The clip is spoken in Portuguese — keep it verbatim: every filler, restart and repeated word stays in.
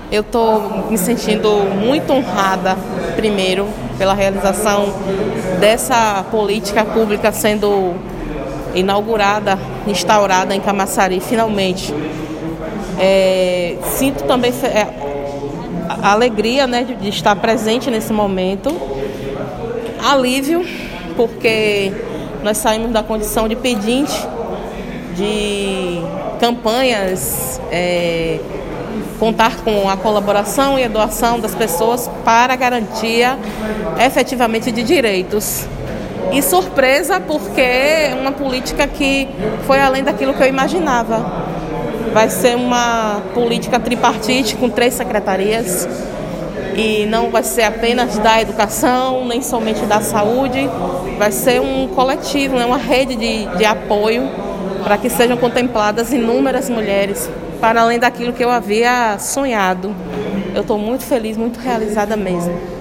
Eu estou me sentindo muito honrada, primeiro, pela realização dessa política pública sendo inaugurada, instaurada em Camaçari, finalmente. É, sinto também é, a alegria, né, de, de estar presente nesse momento, alívio, porque nós saímos da condição de pedinte, de campanhas, é, contar com a colaboração e a doação das pessoas para a garantia efetivamente de direitos. E surpresa porque é uma política que foi além daquilo que eu imaginava. Vai ser uma política tripartite com três secretarias e não vai ser apenas da educação, nem somente da saúde, vai ser um coletivo, né, uma rede de, de apoio para que sejam contempladas inúmeras mulheres, para além daquilo que eu havia sonhado. Eu estou muito feliz, muito realizada mesmo.